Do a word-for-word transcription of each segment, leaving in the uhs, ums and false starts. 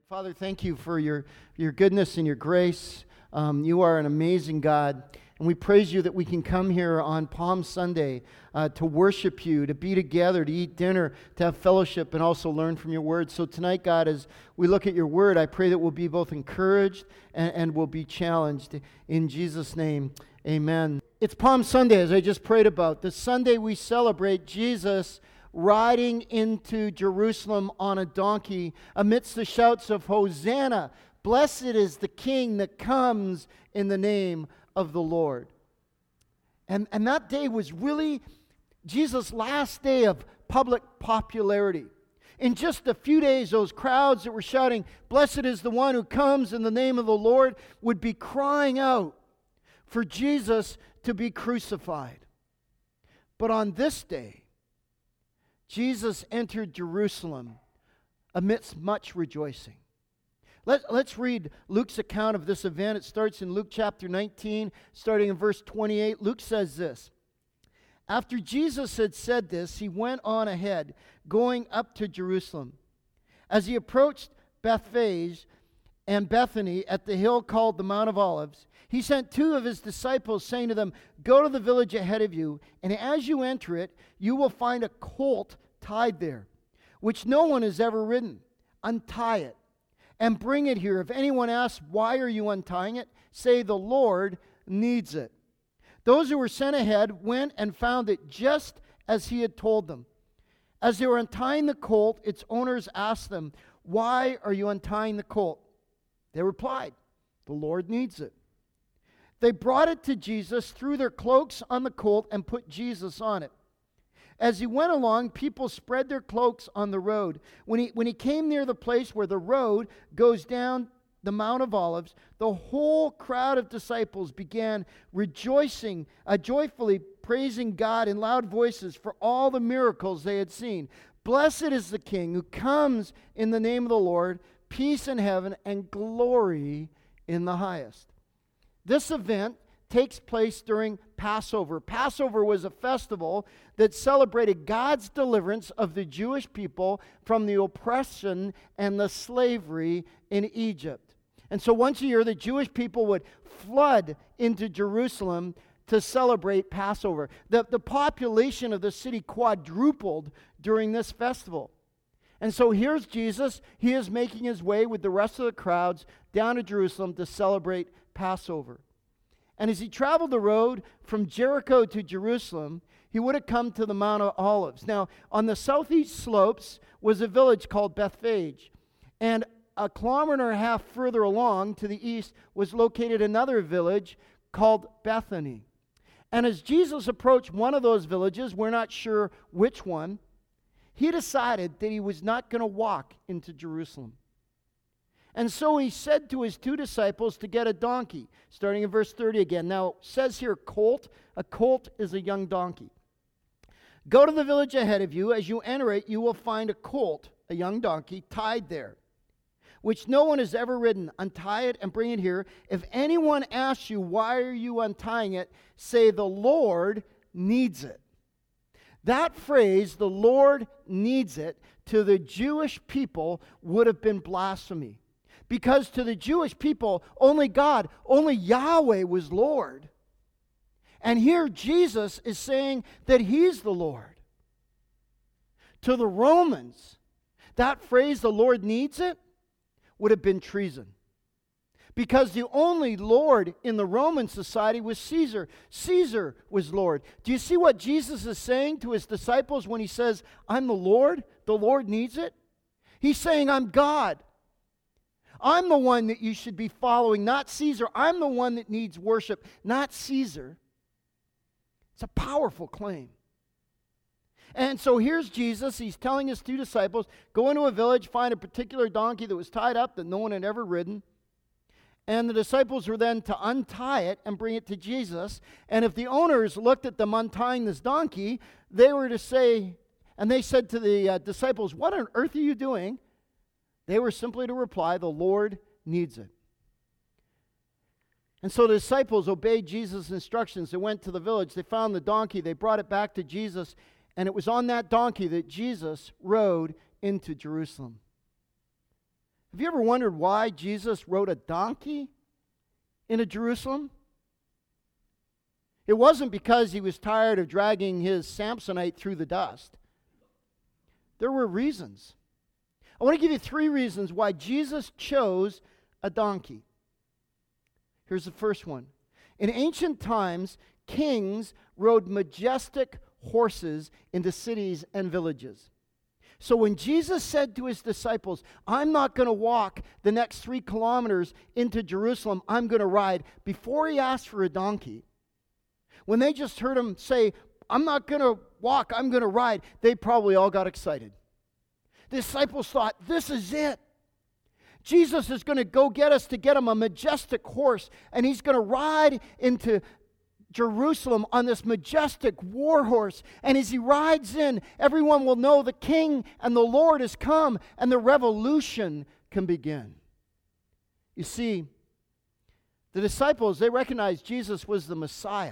Father, thank you for your, your goodness and your grace. Um, you are an amazing God. And we praise you that we can come here on Palm Sunday uh, to worship you, to be together, to eat dinner, to have fellowship, and also learn from your word. So tonight, God, as we look at your word, I pray that we'll be both encouraged and, and we'll be challenged. In Jesus' name, amen. It's Palm Sunday, as I just prayed about. The Sunday we celebrate Jesus riding into Jerusalem on a donkey amidst the shouts of Hosanna. Blessed is the King that comes in the name of the Lord. And, and that day was really Jesus' last day of public popularity. In just a few days, those crowds that were shouting, "Blessed is the one who comes in the name of the Lord," would be crying out for Jesus to be crucified. But on this day, Jesus entered Jerusalem amidst much rejoicing. Let, let's read Luke's account of this event. It starts in Luke chapter nineteen, starting in verse twenty-eight. Luke says this: "After Jesus had said this, he went on ahead, going up to Jerusalem. As he approached Bethphage and Bethany at the hill called the Mount of Olives, he sent two of his disciples, saying to them, 'Go to the village ahead of you, and as you enter it, you will find a colt tied there, which no one has ever ridden. Untie it and bring it here. If anyone asks, "Why are you untying it?" say, "The Lord needs it." Those who were sent ahead went and found it just as he had told them. As they were untying the colt, its owners asked them, "Why are you untying the colt?" They replied, "The Lord needs it." They brought it to Jesus, threw their cloaks on the colt, and put Jesus on it. As he went along, people spread their cloaks on the road. When he, when he came near the place where the road goes down the Mount of Olives, the whole crowd of disciples began rejoicing, uh, joyfully praising God in loud voices for all the miracles they had seen. "Blessed is the King who comes in the name of the Lord, peace in heaven and glory in the highest." This event takes place during Passover. Passover was a festival that celebrated God's deliverance of the Jewish people from the oppression and the slavery in Egypt. And so once a year, the Jewish people would flood into Jerusalem to celebrate Passover. The, the population of the city quadrupled during this festival. And so here's Jesus. He is making his way with the rest of the crowds down to Jerusalem to celebrate Passover. And as he traveled the road from Jericho to Jerusalem, he would have come to the Mount of Olives. Now, on the southeast slopes was a village called Bethphage. And a kilometer and a half further along to the east was located another village called Bethany. And as Jesus approached one of those villages, we're not sure which one, he decided that he was not going to walk into Jerusalem. And so he said to his two disciples to get a donkey, starting in verse thirty again. Now, it says here colt. A colt is a young donkey. "Go to the village ahead of you. As you enter it, you will find a colt, a young donkey, tied there, which no one has ever ridden. Untie it and bring it here. If anyone asks you, 'Why are you untying it?' say, 'The Lord needs it.'" That phrase, "the Lord needs it," to the Jewish people would have been blasphemy. Because to the Jewish people, only God, only Yahweh was Lord. And here Jesus is saying that he's the Lord. To the Romans, that phrase, "the Lord needs it," would have been treason. Because the only Lord in the Roman society was Caesar. Caesar was Lord. Do you see what Jesus is saying to his disciples when he says, "I'm the Lord, the Lord needs it"? He's saying, "I'm God. I'm the one that you should be following, not Caesar. I'm the one that needs worship, not Caesar." It's a powerful claim. And so here's Jesus. He's telling his two disciples, go into a village, find a particular donkey that was tied up that no one had ever ridden. And the disciples were then to untie it and bring it to Jesus. And if the owners looked at them untying this donkey, they were to say, and they said to the uh, disciples, "What on earth are you doing?" They were simply to reply, "The Lord needs it." And so the disciples obeyed Jesus' instructions. They went to the village. They found the donkey. They brought it back to Jesus. And it was on that donkey that Jesus rode into Jerusalem. Have you ever wondered why Jesus rode a donkey into Jerusalem? It wasn't because he was tired of dragging his Samsonite through the dust. There were reasons. I want to give you three reasons why Jesus chose a donkey. Here's the first one. In ancient times, kings rode majestic horses into cities and villages. So when Jesus said to his disciples, I'm not going to walk the next three kilometers into Jerusalem, I'm going to ride, before he asked for a donkey, when they just heard him say, I'm not going to walk, I'm going to ride, they probably all got excited. The disciples thought, this is it. Jesus is going to go get us to get him a majestic horse, and he's going to ride into Jerusalem on this majestic war horse. And as he rides in, everyone will know the King and the Lord has come, and the revolution can begin. You see, the disciples, they recognized Jesus was the Messiah.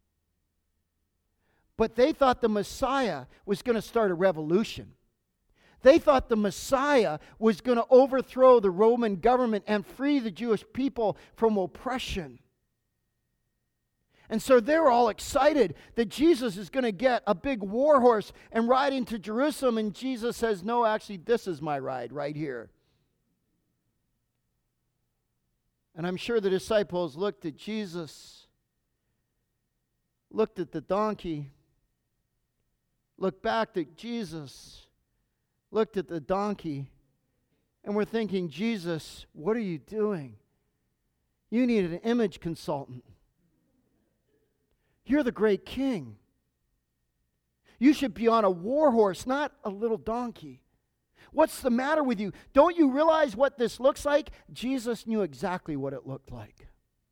But they thought the Messiah was going to start a revolution. They thought the Messiah was going to overthrow the Roman government and free the Jewish people from oppression. And so they're all excited that Jesus is going to get a big war horse and ride into Jerusalem. And Jesus says, no, actually, this is my ride right here. And I'm sure the disciples looked at Jesus, looked at the donkey, looked back at Jesus, looked at the donkey, and were thinking, Jesus, what are you doing? You need an image consultant. You're the great king. You should be on a war horse, not a little donkey. What's the matter with you? Don't you realize what this looks like? Jesus knew exactly what it looked like.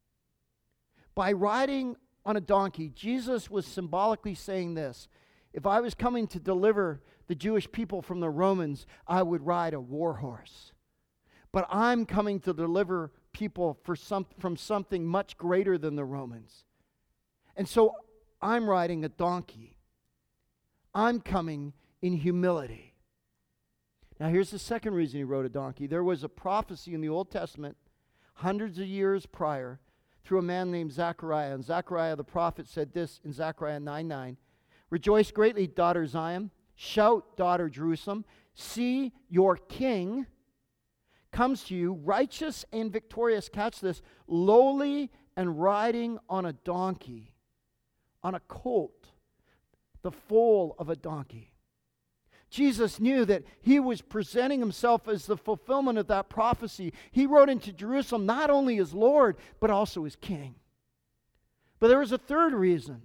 By riding on a donkey, Jesus was symbolically saying this: if I was coming to deliver the Jewish people from the Romans, I would ride a war horse. But I'm coming to deliver people for some, from something much greater than the Romans. And so I'm riding a donkey. I'm coming in humility. Now here's the second reason he rode a donkey. There was a prophecy in the Old Testament hundreds of years prior through a man named Zechariah. And Zechariah the prophet said this in Zechariah nine nine. Rejoice greatly, daughter Zion. Shout, daughter Jerusalem. See, your king comes to you, righteous and victorious. Catch this. Lowly and riding on a donkey. On a colt, the foal of a donkey. Jesus knew that he was presenting himself as the fulfillment of that prophecy. He rode into Jerusalem not only as Lord, but also as King. But there was a third reason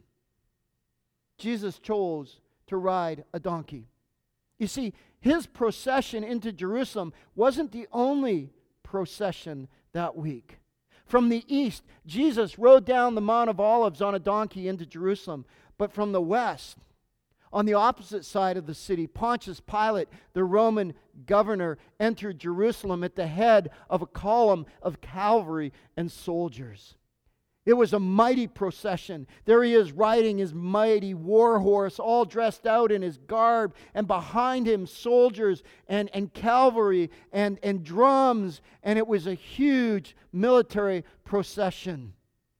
Jesus chose to ride a donkey. You see, his procession into Jerusalem wasn't the only procession that week. From the east, Jesus rode down the Mount of Olives on a donkey into Jerusalem. But from the west, on the opposite side of the city, Pontius Pilate, the Roman governor, entered Jerusalem at the head of a column of cavalry and soldiers. It was a mighty procession. There he is riding his mighty war horse, all dressed out in his garb, and behind him soldiers and, and cavalry and, and drums, and it was a huge military procession.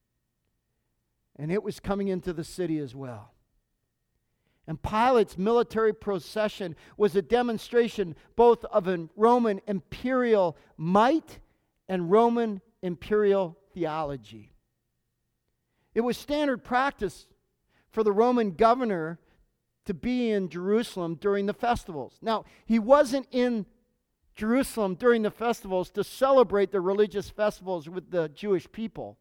And it was coming into the city as well. And Pilate's military procession was a demonstration both of a Roman imperial might and Roman imperial theology. It was standard practice for the Roman governor to be in Jerusalem during the festivals. Now, he wasn't in Jerusalem during the festivals to celebrate the religious festivals with the Jewish people.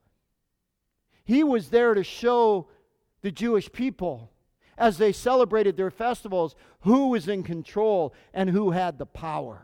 He was there to show the Jewish people, as they celebrated their festivals, who was in control and who had the power.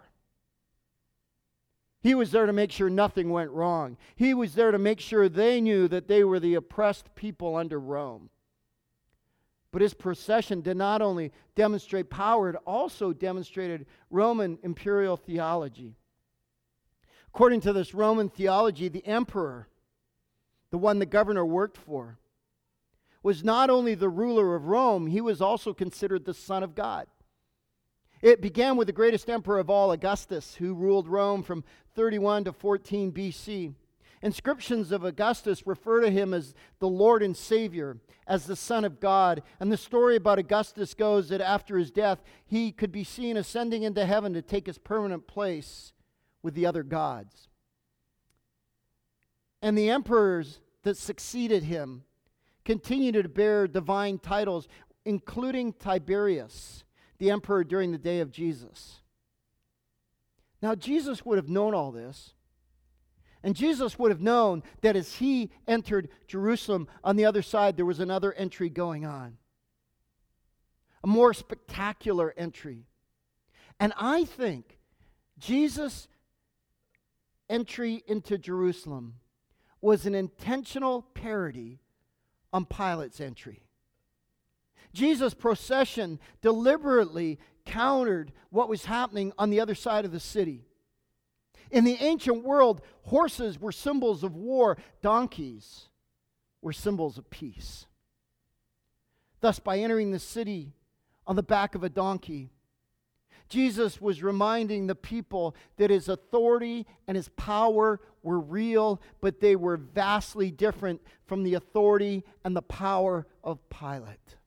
He was there to make sure nothing went wrong. He was there to make sure they knew that they were the oppressed people under Rome. But his procession did not only demonstrate power, it also demonstrated Roman imperial theology. According to this Roman theology, the emperor, the one the governor worked for, was not only the ruler of Rome, he was also considered the Son of God. It began with the greatest emperor of all, Augustus, who ruled Rome from thirty-one to fourteen B C. Inscriptions of Augustus refer to him as the Lord and Savior, as the Son of God. And the story about Augustus goes that after his death, he could be seen ascending into heaven to take his permanent place with the other gods. And the emperors that succeeded him continued to bear divine titles, including Tiberius, the emperor during the day of Jesus. Now, Jesus would have known all this. And Jesus would have known that as he entered Jerusalem, on the other side, there was another entry going on. A more spectacular entry. And I think Jesus' entry into Jerusalem was an intentional parody on Pilate's entry. Jesus' procession deliberately countered what was happening on the other side of the city. In the ancient world, horses were symbols of war. Donkeys were symbols of peace. Thus, by entering the city on the back of a donkey, Jesus was reminding the people that his authority and his power were real, but they were vastly different from the authority and the power of Pilate.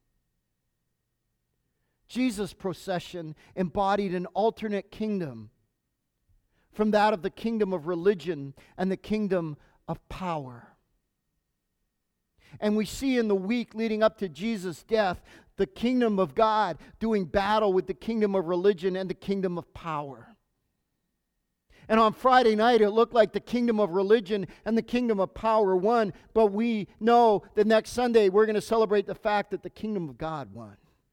Jesus' procession embodied an alternate kingdom from that of the kingdom of religion and the kingdom of power. And we see in the week leading up to Jesus' death, the kingdom of God doing battle with the kingdom of religion and the kingdom of power. And on Friday night, it looked like the kingdom of religion and the kingdom of power won, but we know that next Sunday we're going to celebrate the fact that the kingdom of God won.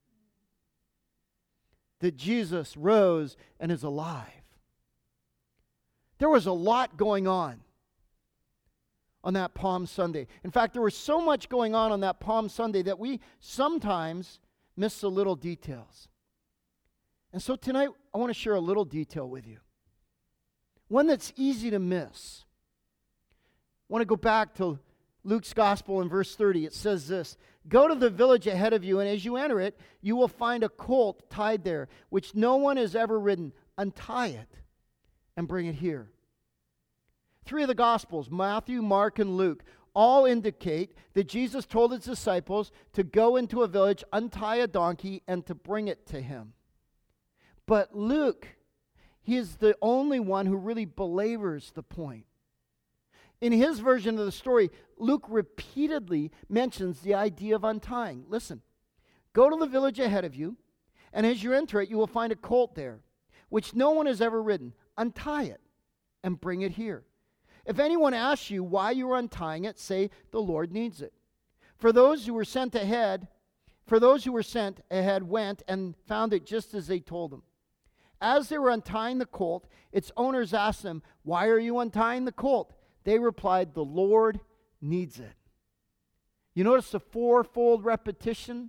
That Jesus rose and is alive. There was a lot going on on that Palm Sunday. In fact, there was so much going on on that Palm Sunday that we sometimes miss the little details. And so tonight, I want to share a little detail with you. One that's easy to miss. I want to go back to Luke's Gospel in verse thirty. It says this, "Go to the village ahead of you, and as you enter it, you will find a colt tied there, which no one has ever ridden. Untie it and bring it here." Three of the Gospels, Matthew, Mark, and Luke, all indicate that Jesus told his disciples to go into a village, untie a donkey, and to bring it to him. But Luke, he is the only one who really belabors the point. In his version of the story, Luke repeatedly mentions the idea of untying. Listen, go to the village ahead of you, and as you enter it, you will find a colt there, which no one has ever ridden. Untie it and bring it here. If anyone asks you why you are untying it, say, the Lord needs it. For those who were sent ahead, for those who were sent ahead went and found it just as they told them. As they were untying the colt, its owners asked them, "Why are you untying the colt?" They replied, "The Lord needs it." You notice the fourfold repetition?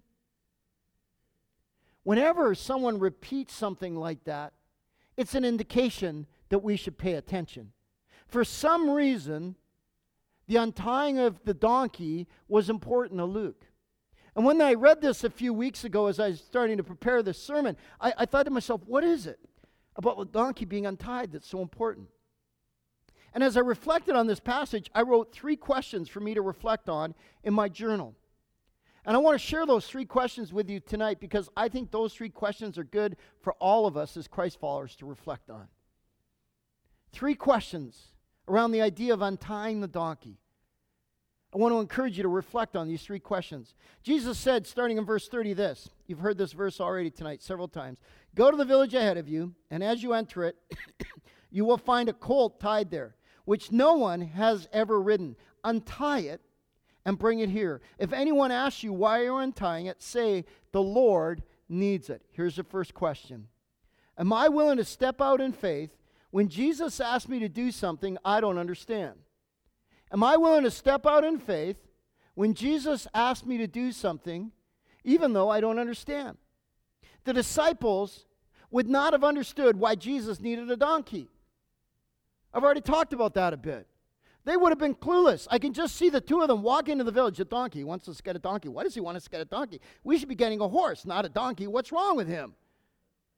Whenever someone repeats something like that, it's an indication that we should pay attention. For some reason, the untying of the donkey was important to Luke. And when I read this a few weeks ago as I was starting to prepare this sermon, I, I thought to myself, what is it about the donkey being untied that's so important? And as I reflected on this passage, I wrote three questions for me to reflect on in my journal. And I want to share those three questions with you tonight because I think those three questions are good for all of us as Christ followers to reflect on. Three questions around the idea of untying the donkey. I want to encourage you to reflect on these three questions. Jesus said, starting in verse thirty, this. You've heard this verse already tonight several times. "Go to the village ahead of you, and as you enter it, you will find a colt tied there, which no one has ever ridden. Untie it and bring it here. If anyone asks you why you're untying it, say, the Lord needs it." Here's the first question. Am I willing to step out in faith when Jesus asks me to do something I don't understand? Am I willing to step out in faith when Jesus asks me to do something even though I don't understand? The disciples would not have understood why Jesus needed a donkey. I've already talked about that a bit. They would have been clueless. I can just see the two of them walk into the village. A donkey. He wants us to get a donkey. Why does he want us to get a donkey? We should be getting a horse, not a donkey. What's wrong with him?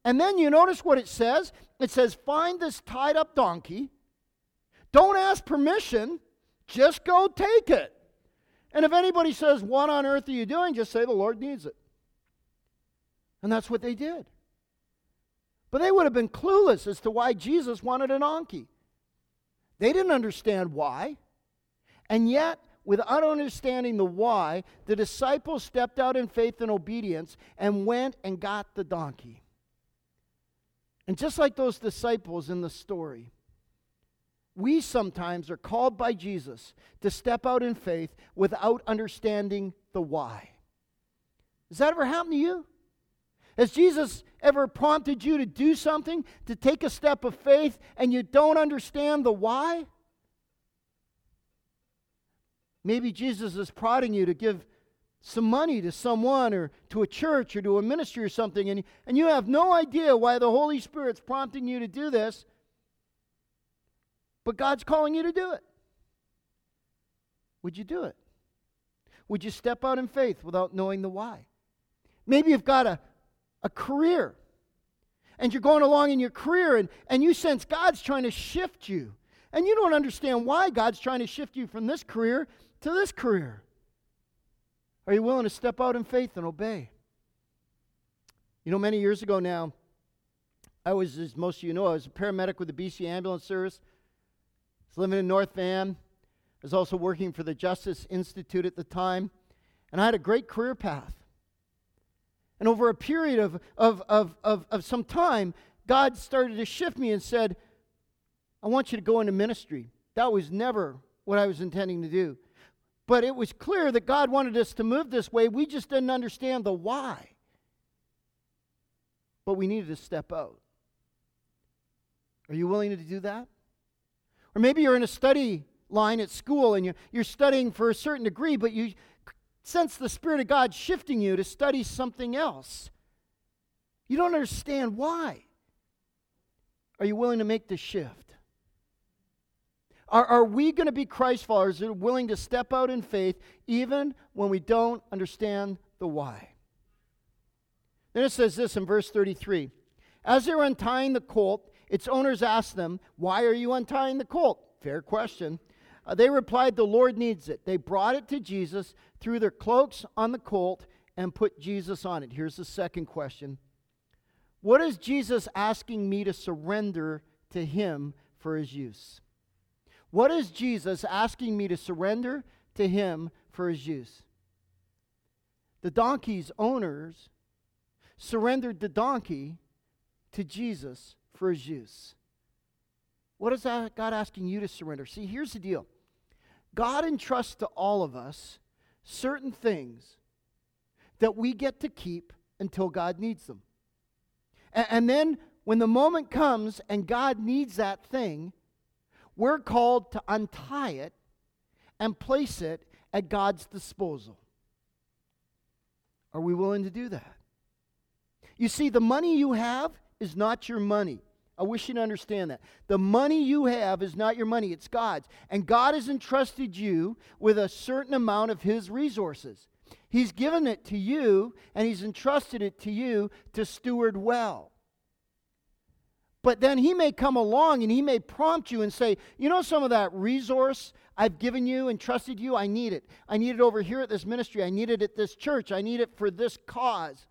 And then you notice what it says. It says, find this tied up donkey. Don't ask permission. Just go take it. And if anybody says, what on earth are you doing? Just say, the Lord needs it. And that's what they did. But they would have been clueless as to why Jesus wanted a donkey. They didn't understand why. And yet, without understanding the why, the disciples stepped out in faith and obedience and went and got the donkey. And just like those disciples in the story, we sometimes are called by Jesus to step out in faith without understanding the why. Does that ever happen to you? Has Jesus ever prompted you to do something, to take a step of faith, and you don't understand the why? Maybe Jesus is prodding you to give some money to someone or to a church or to a ministry or something, and, and you have no idea why the Holy Spirit's prompting you to do this, but God's calling you to do it. Would you do it? Would you step out in faith without knowing the why? Maybe you've got a, a career, and you're going along in your career, and, and you sense God's trying to shift you, and you don't understand why God's trying to shift you from this career to this career. Are you willing to step out in faith and obey? You know, many years ago now, I was, as most of you know, I was a paramedic with the B C Ambulance Service. I was living in North Van. I was also working for the Justice Institute at the time. And I had a great career path. And over a period of, of, of, of, of some time, God started to shift me and said, I want you to go into ministry. That was never what I was intending to do. But it was clear that God wanted us to move this way. We just didn't understand the why. But we needed to step out. Are you willing to do that? Or maybe you're in a study line at school and you're, you're studying for a certain degree, but you sense the Spirit of God shifting you to study something else. You don't understand why. Are you willing to make the shift? Are, are we going to be Christ followers that are willing to step out in faith even when we don't understand the why? Then it says this in verse thirty-three. As they were untying the colt, its owners asked them, why are you untying the colt? Fair question. Uh, they replied, the Lord needs it. They brought it to Jesus, threw their cloaks on the colt, and put Jesus on it. Here's the second question. What is Jesus asking me to surrender to Him for His use? What is Jesus asking me to surrender to Him for His use? The donkey's owners surrendered the donkey to Jesus for His use. What is that God asking you to surrender? See, here's the deal. God entrusts to all of us certain things that we get to keep until God needs them. And, and then when the moment comes and God needs that thing, we're called to untie it and place it at God's disposal. Are we willing to do that? You see, the money you have is not your money. I wish you'd understand that. The money you have is not your money, it's God's. And God has entrusted you with a certain amount of His resources. He's given it to you, and He's entrusted it to you to steward well. But then He may come along and He may prompt you and say, you know, some of that resource I've given you and trusted you, I need it. I need it over here at this ministry. I need it at this church. I need it for this cause.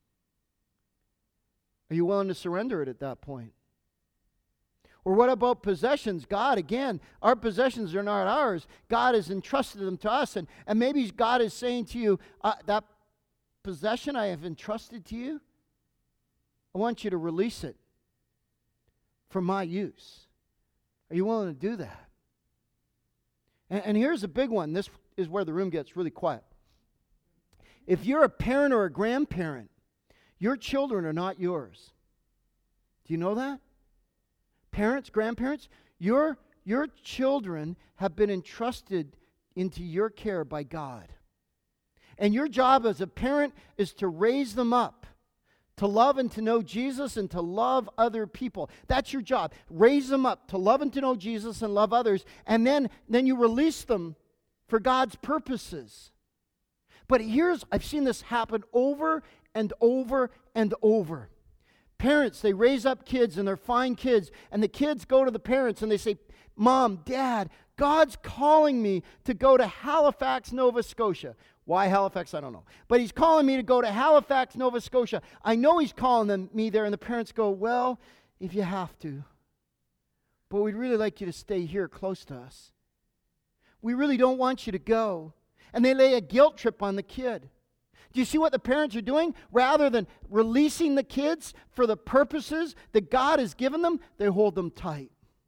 Are you willing to surrender it at that point? Or what about possessions? God, again, our possessions are not ours. God has entrusted them to us. And, and maybe God is saying to you, uh, that possession I have entrusted to you, I want you to release it for my use. Are you willing to do that? And, and here's a big one. This is where the room gets really quiet. If you're a parent or a grandparent, your children are not yours. Do you know that? Parents, grandparents, your, your children have been entrusted into your care by God. And your job as a parent is to raise them up, to love and to know Jesus and to love other people. That's your job. Raise them up to love and to know Jesus and love others. And then, then you release them for God's purposes. But here's, I've seen this happen over and over and over. Parents, they raise up kids and they're fine kids, and the kids go to the parents and they say, Mom, Dad, God's calling me to go to Halifax, Nova Scotia. Why Halifax? I don't know. But he's calling me to go to Halifax, Nova Scotia. I know he's calling them, me there, and the parents go, well, if you have to. But we'd really like you to stay here close to us. We really don't want you to go. And they lay a guilt trip on the kid. Do you see what the parents are doing? Rather than releasing the kids for the purposes that God has given them, they hold them tight.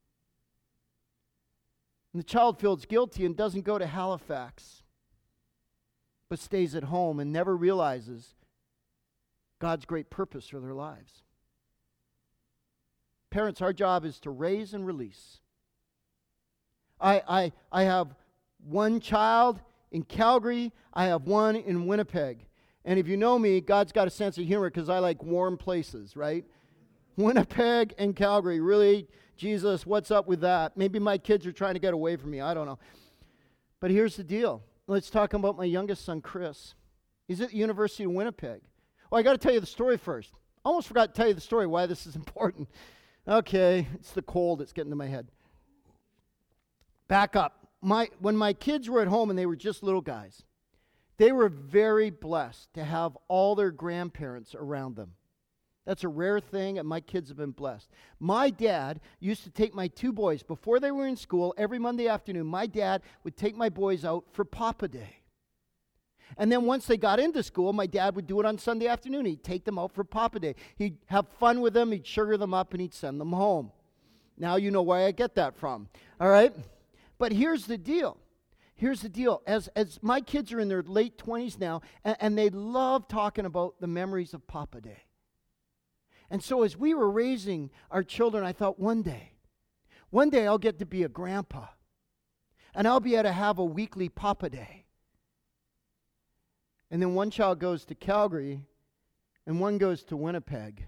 And the child feels guilty and doesn't go to Halifax, but stays at home and never realizes God's great purpose for their lives. Parents, our job is to raise and release. I, I, I have one child in Calgary. I have one in Winnipeg. And if you know me, God's got a sense of humor because I like warm places, right? Winnipeg and Calgary. Really, Jesus, what's up with that? Maybe my kids are trying to get away from me. I don't know. But here's the deal. Let's talk about my youngest son, Chris. He's at the University of Winnipeg. Well, I got to tell you the story first. I almost forgot to tell you the story, why this is important. Okay, it's the cold that's getting to my head. Back up. My, when my kids were at home and they were just little guys, they were very blessed to have all their grandparents around them. That's a rare thing, and my kids have been blessed. My dad used to take my two boys, before they were in school, every Monday afternoon, my dad would take my boys out for Papa Day. And then once they got into school, my dad would do it on Sunday afternoon. He'd take them out for Papa Day. He'd have fun with them, he'd sugar them up, and he'd send them home. Now you know where I get that from, all right? But here's the deal. Here's the deal. As, as my kids are in their late twenties now, and, and they love talking about the memories of Papa Day. And so as we were raising our children, I thought one day, one day I'll get to be a grandpa. And I'll be able to have a weekly Papa Day. And then one child goes to Calgary, and one goes to Winnipeg.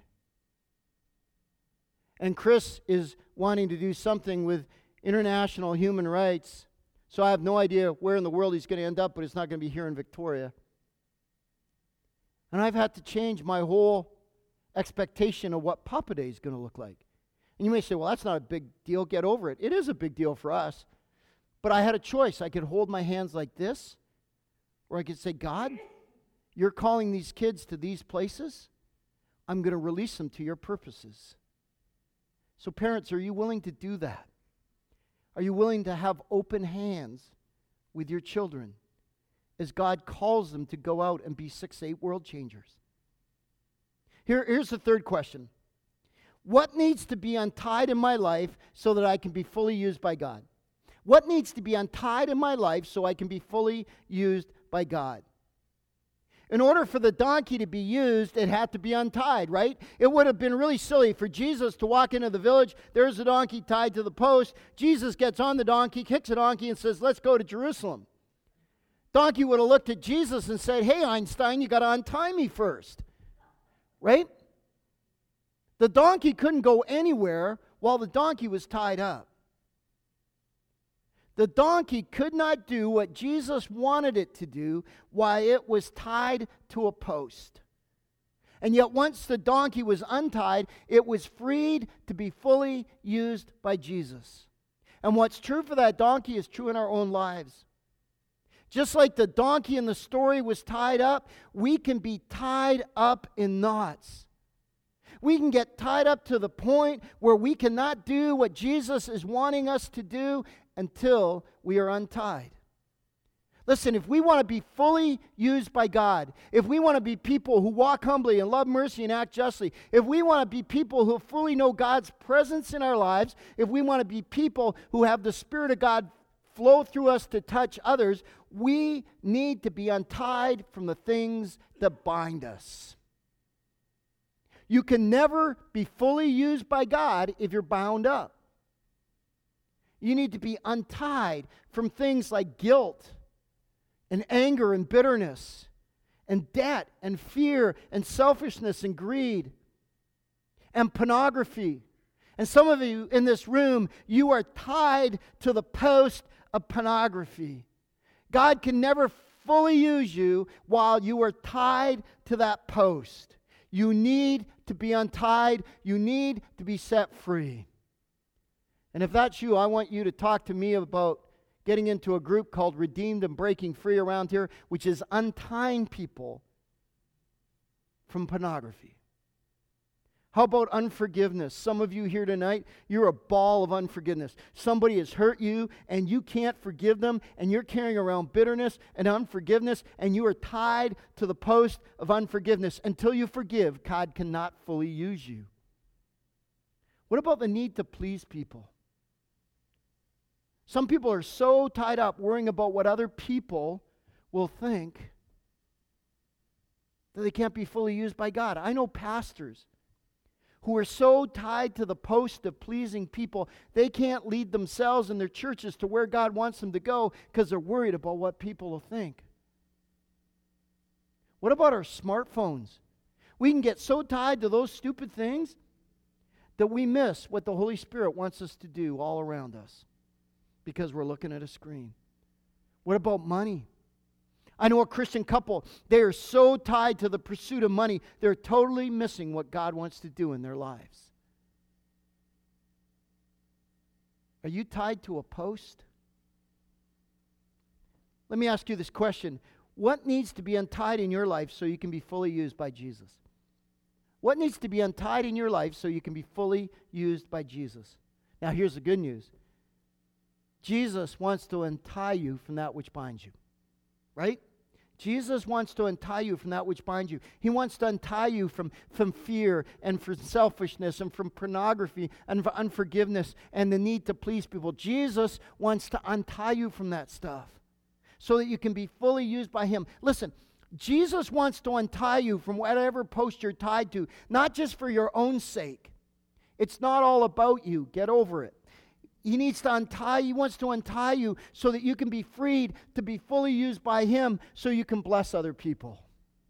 And Chris is wanting to do something with international human rights. So I have no idea where in the world he's going to end up, but it's not going to be here in Victoria. And I've had to change my whole expectation of what Papa Day is going to look like. And you may say, well, that's not a big deal. Get over it. It is a big deal for us. But I had a choice. I could hold my hands like this, or I could say, God, you're calling these kids to these places. I'm going to release them to your purposes. So parents, are you willing to do that? Are you willing to have open hands with your children as God calls them to go out and be six, eight world changers? Here, here's the third question. What needs to be untied in my life so that I can be fully used by God? What needs to be untied in my life so I can be fully used by God? In order for the donkey to be used, it had to be untied, right? It would have been really silly for Jesus to walk into the village. There's a donkey tied to the post. Jesus gets on the donkey, kicks the donkey, and says, let's go to Jerusalem. Donkey would have looked at Jesus and said, hey, Einstein, you got to untie me first. Right? The donkey couldn't go anywhere while the donkey was tied up. The donkey could not do what Jesus wanted it to do while it was tied to a post. And yet once the donkey was untied, it was freed to be fully used by Jesus. And what's true for that donkey is true in our own lives. Just like the donkey in the story was tied up, we can be tied up in knots. We can get tied up to the point where we cannot do what Jesus is wanting us to do until we are untied. Listen, if we want to be fully used by God, if we want to be people who walk humbly and love mercy and act justly, if we want to be people who fully know God's presence in our lives, if we want to be people who have the Spirit of God flow through us to touch others, we need to be untied from the things that bind us. You can never be fully used by God if you're bound up. You need to be untied from things like guilt and anger and bitterness and debt and fear and selfishness and greed and pornography. And some of you in this room, you are tied to the post of pornography. God can never fully use you while you are tied to that post. You need to be untied. You need to be set free. And if that's you, I want you to talk to me about getting into a group called Redeemed and Breaking Free around here, which is untying people from pornography. How about unforgiveness? Some of you here tonight, you're a ball of unforgiveness. Somebody has hurt you and you can't forgive them, and you're carrying around bitterness and unforgiveness, and you are tied to the post of unforgiveness. Until you forgive, God cannot fully use you. What about the need to please people? Some people are so tied up worrying about what other people will think that they can't be fully used by God. I know pastors who are so tied to the post of pleasing people, they can't lead themselves and their churches to where God wants them to go because they're worried about what people will think. What about our smartphones? We can get so tied to those stupid things that we miss what the Holy Spirit wants us to do all around us because we're looking at a screen. What about money? I know a Christian couple, they are so tied to the pursuit of money, they're totally missing what God wants to do in their lives. Are you tied to a post? Let me ask you this question. What needs to be untied in your life so you can be fully used by Jesus? What needs to be untied in your life so you can be fully used by Jesus? Now here's the good news. Jesus wants to untie you from that which binds you. Right? Jesus wants to untie you from that which binds you. He wants to untie you from, from fear and from selfishness and from pornography and from unforgiveness and the need to please people. Jesus wants to untie you from that stuff so that you can be fully used by Him. Listen, Jesus wants to untie you from whatever post you're tied to, not just for your own sake. It's not all about you. Get over it. He needs to untie, He wants to untie you so that you can be freed to be fully used by Him so you can bless other people.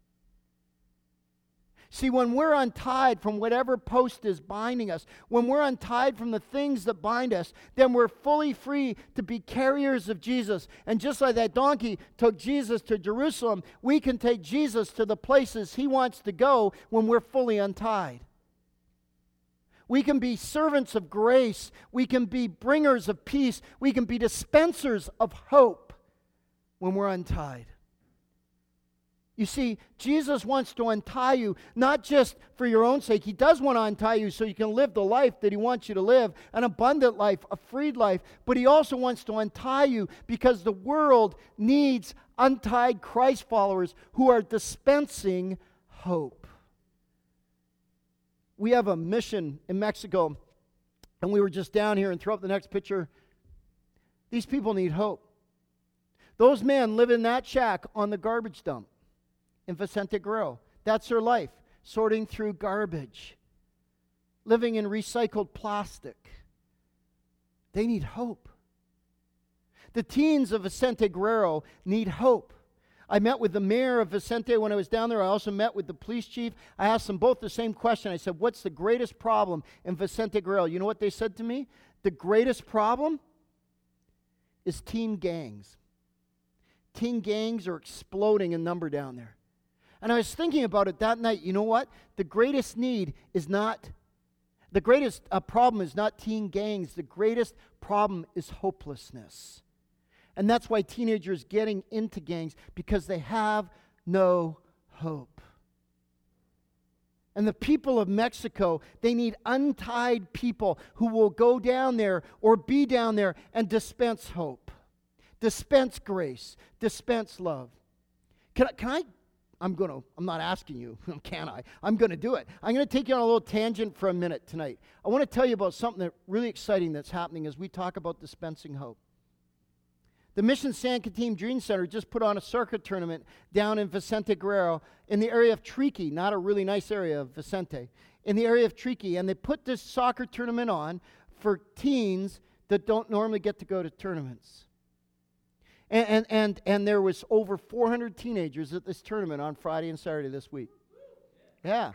See, when we're untied from whatever post is binding us, when we're untied from the things that bind us, then we're fully free to be carriers of Jesus. And just like that donkey took Jesus to Jerusalem, we can take Jesus to the places He wants to go when we're fully untied. We can be servants of grace. We can be bringers of peace. We can be dispensers of hope when we're untied. You see, Jesus wants to untie you, not just for your own sake. He does want to untie you so you can live the life that He wants you to live, an abundant life, a freed life. But He also wants to untie you because the world needs untied Christ followers who are dispensing hope. We have a mission in Mexico, and we were just down here, and throw up the next picture. These people need hope. Those men live in that shack on the garbage dump in Vicente Guerrero. That's their life, sorting through garbage, living in recycled plastic. They need hope. The teens of Vicente Guerrero need hope. I met with the mayor of Vicente when I was down there. I also met with the police chief. I asked them both the same question. I said, what's the greatest problem in Vicente Guerrero? You know what they said to me? The greatest problem is teen gangs. Teen gangs are exploding in number down there. And I was thinking about it that night. You know what? The greatest need is not, the greatest uh, problem is not teen gangs. The greatest problem is hopelessness. And that's why teenagers getting into gangs, because they have no hope. And the people of Mexico, they need untied people who will go down there or be down there and dispense hope, dispense grace, dispense love. Can I, can I I'm going to, I'm not asking you, can I? I'm going to do it. I'm going to take you on a little tangent for a minute tonight. I want to tell you about something that really exciting that's happening as we talk about dispensing hope. The Mission San Quintin Dream Center just put on a circuit tournament down in Vicente Guerrero in the area of Triqui, not a really nice area of Vicente, in the area of Triqui. And they put this soccer tournament on for teens that don't normally get to go to tournaments. And, and, and, and there was over four hundred teenagers at this tournament on Friday and Saturday this week. Yeah.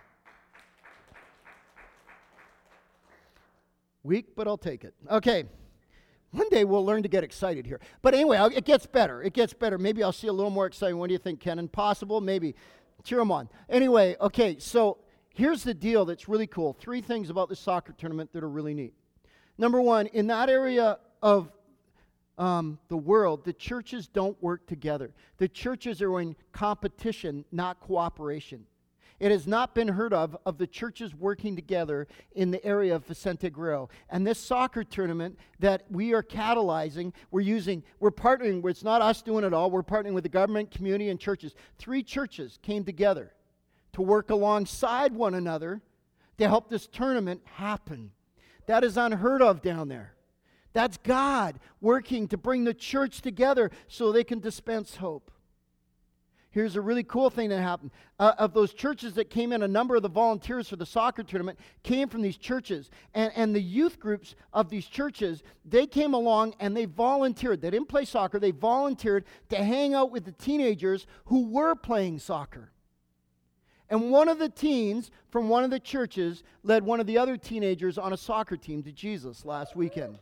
Weak, but I'll take it. Okay. One day we'll learn to get excited here. But anyway, it gets better. It gets better. Maybe I'll see a little more exciting. What do you think, Ken? Impossible? Maybe. Cheer them on. Anyway, okay, so here's the deal that's really cool. Three things about the soccer tournament that are really neat. Number one, in that area of um, the world, the churches don't work together. The churches are in competition, not cooperation. It has not been heard of, of the churches working together in the area of Vicente Guerrero. And this soccer tournament that we are catalyzing, we're using, we're partnering, it's not us doing it all, we're partnering with the government, community, and churches. Three churches came together to work alongside one another to help this tournament happen. That is unheard of down there. That's God working to bring the church together so they can dispense hope. Here's a really cool thing that happened. Uh, of those churches that came in, a number of the volunteers for the soccer tournament came from these churches. And, and the youth groups of these churches, they came along and they volunteered. They didn't play soccer. They volunteered to hang out with the teenagers who were playing soccer. And one of the teens from one of the churches led one of the other teenagers on a soccer team to Jesus last weekend.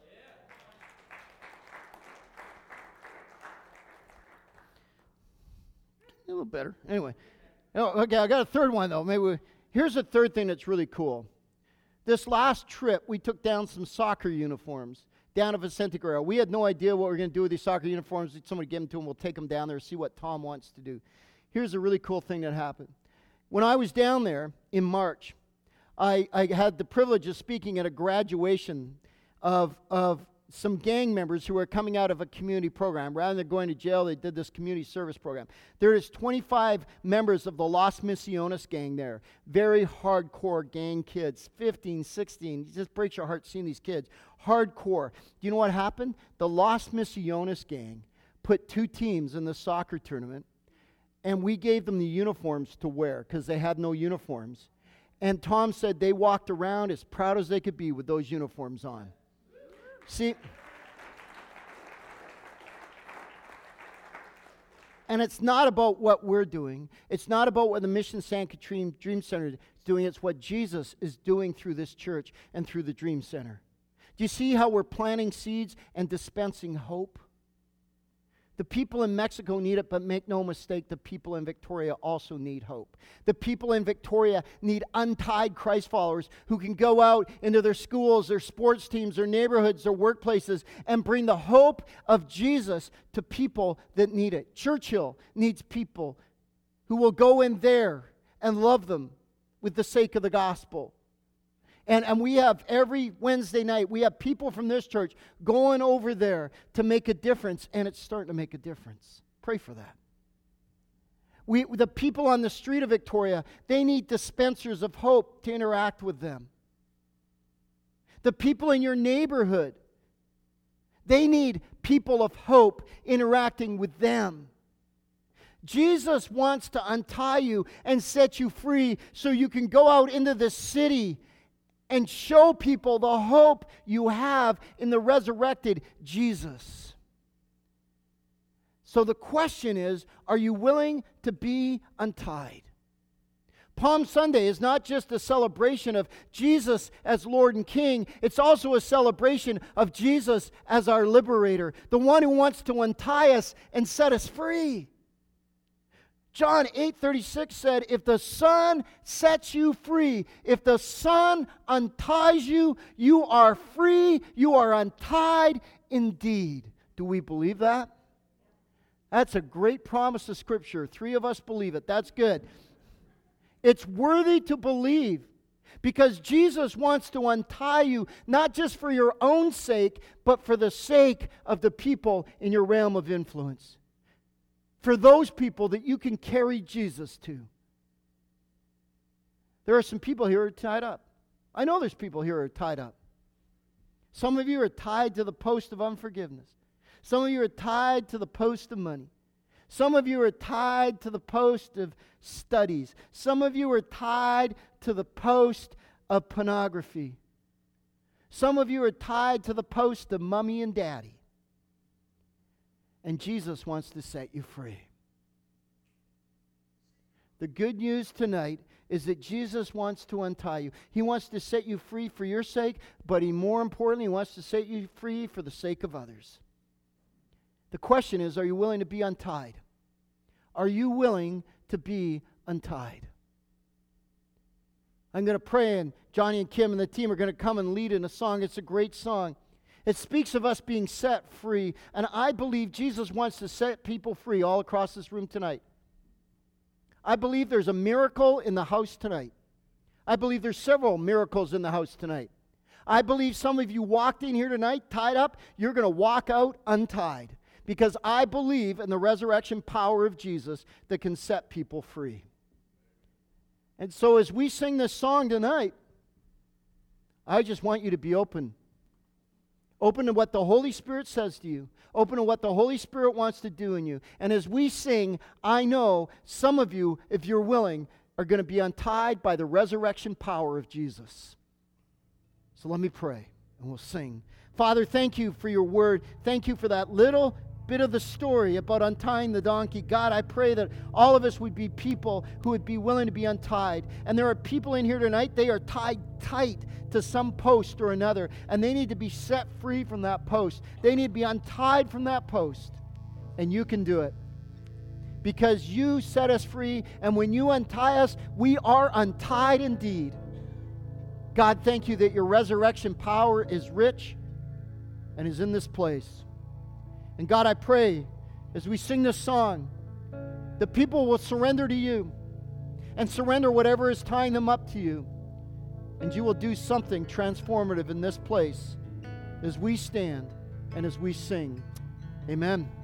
A little better. Anyway. Oh, okay, I got a third one, though. Maybe we, here's a third thing that's really cool. This last trip, we took down some soccer uniforms down to Vicente Guerrero. We had no idea what we were going to do with these soccer uniforms. Somebody give them to them. We'll take them down there and see what Tom wants to do. Here's a really cool thing that happened. When I was down there in March, I, I had the privilege of speaking at a graduation of, of some gang members who are coming out of a community program. Rather than going to jail, they did this community service program. There is twenty-five members of the Los Misiones gang there. Very hardcore gang kids, fifteen, sixteen. It just breaks your heart seeing these kids. Hardcore. Do you know what happened? The Los Misiones gang put two teams in the soccer tournament, and we gave them the uniforms to wear because they had no uniforms. And Tom said they walked around as proud as they could be with those uniforms on. See, and it's not about what we're doing. It's not about what the Mission San Catrin Dream Center is doing. It's what Jesus is doing through this church and through the Dream Center. Do you see how we're planting seeds and dispensing hope? The people in Mexico need it, but make no mistake, the people in Victoria also need hope. The people in Victoria need untied Christ followers who can go out into their schools, their sports teams, their neighborhoods, their workplaces, and bring the hope of Jesus to people that need it. Churchill needs people who will go in there and love them with the sake of the gospel. And, and we have every Wednesday night, we have people from this church going over there to make a difference, and it's starting to make a difference. Pray for that. We, the people on the street of Victoria, they need dispensers of hope to interact with them. The people in your neighborhood, they need people of hope interacting with them. Jesus wants to untie you and set you free so you can go out into the city and show people the hope you have in the resurrected Jesus. So the question is, are you willing to be untied? Palm Sunday is not just a celebration of Jesus as Lord and King. It's also a celebration of Jesus as our liberator, the one who wants to untie us and set us free. John eight thirty-six said, if the Son sets you free, if the Son unties you, you are free, you are untied indeed. Do we believe that? That's a great promise of Scripture. Three of us believe it. That's good. It's worthy to believe because Jesus wants to untie you, not just for your own sake, but for the sake of the people in your realm of influence. For those people that you can carry Jesus to. There are some people here who are tied up. I know there's people here who are tied up. Some of you are tied to the post of unforgiveness. Some of you are tied to the post of money. Some of you are tied to the post of studies. Some of you are tied to the post of pornography. Some of you are tied to the post of mommy and daddy. And Jesus wants to set you free. The good news tonight is that Jesus wants to untie you. He wants to set you free for your sake, but he more importantly, he wants to set you free for the sake of others. The question is, are you willing to be untied? Are you willing to be untied? I'm going to pray, and Johnny and Kim and the team are going to come and lead in a song. It's a great song. It speaks of us being set free, and I believe Jesus wants to set people free all across this room tonight. I believe there's a miracle in the house tonight. I believe there's several miracles in the house tonight. I believe some of you walked in here tonight tied up. You're going to walk out untied, because I believe in the resurrection power of Jesus that can set people free. And so as we sing this song tonight, I just want you to be open. Open to what the Holy Spirit says to you. Open to what the Holy Spirit wants to do in you. And as we sing, I know some of you, if you're willing, are going to be untied by the resurrection power of Jesus. So let me pray, and we'll sing. Father, thank you for your word. Thank you for that little bit of the story about untying the donkey. God, I pray that all of us would be people who would be willing to be untied. And there are people in here tonight, they are tied tight to some post or another, and they need to be set free from that post. They need to be untied from that post. And you can do it, because you set us free, and when you untie us, we are untied indeed. God, thank you that your resurrection power is rich and is in this place. And God, I pray as we sing this song, the people will surrender to you and surrender whatever is tying them up to you. And you will do something transformative in this place as we stand and as we sing. Amen.